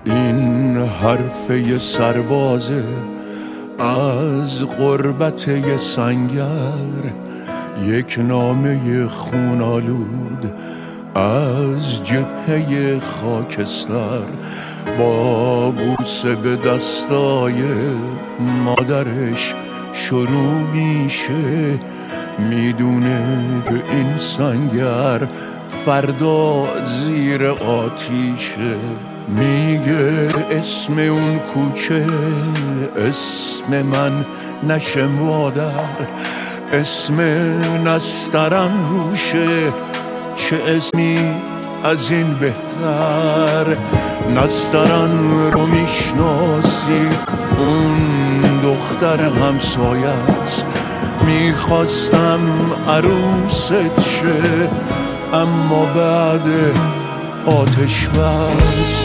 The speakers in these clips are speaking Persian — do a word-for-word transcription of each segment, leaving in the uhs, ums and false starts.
این حرفه سربازه از غربت یه سنگر، یک نامه خونالود از جبهه خاکستر، با بوسه به دستای مادرش شروع میشه. میدونه که این سنگر فردا زیر آتیشه. میگه اسم اون کوچه اسم من نشه مادر، اسم نسترن روشه، چه اسمی از این بهتر. نسترن رو میشناسی، اون دختر همسایه است. میخواستم عروست شه، اما بعد آتش بس.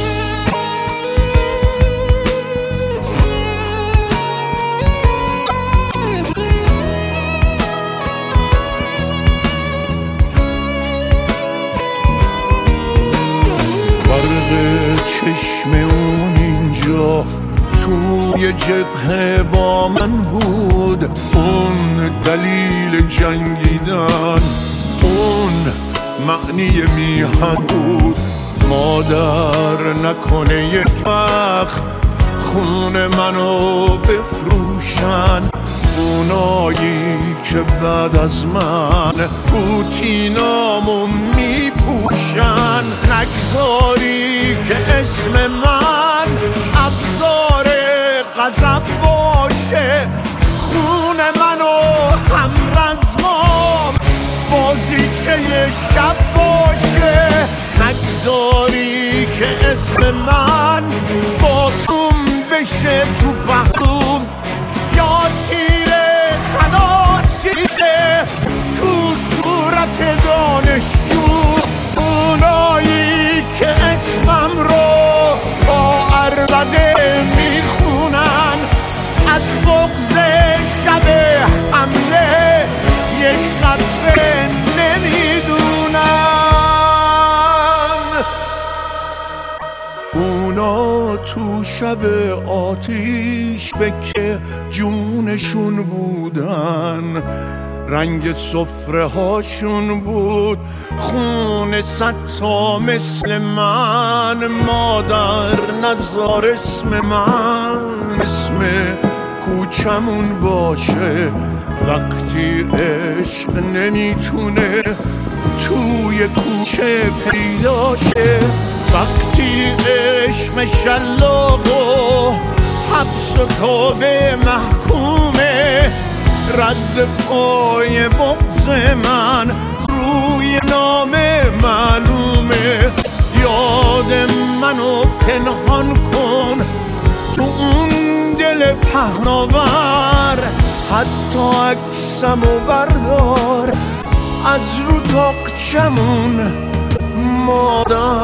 چشم اون اینجا توی جبهه با من بود، اون دلیل جنگیدن، اون معنی میهن بود. مادر نکنه یک وقت خون منو بفروشن، اونایی که بعد از من پوتینامو میپوشن. نگذاری که اسم من ابزار غضب باشه، خون منو همرزمام بازیچه شب باشه. نگذاری که اسم من باتوم بشه تو پهلوم، یا تیر خلاصیشه تو صورت دانشجو. اونایی که اسمم رو با عربده میخونن، از بغض شب حمله یک قطره نمیدونن. اونا تو شب آتیش بکه جونشون بودن، رنگ سفره هاشون بود خون ستا مثل من. مادر نذار اسم من اسم کوچمون باشه، وقتی عشق نمیتونه توی کوچه پیدا شه. وقتی عشق شلاق و حبس و توبه محکومه، رد پای بغض من روی نامه معلومه. یاد منو پنهان کن تو اون دل پهناور، حتی عکسمو بردار از رو تاقچمون مادر.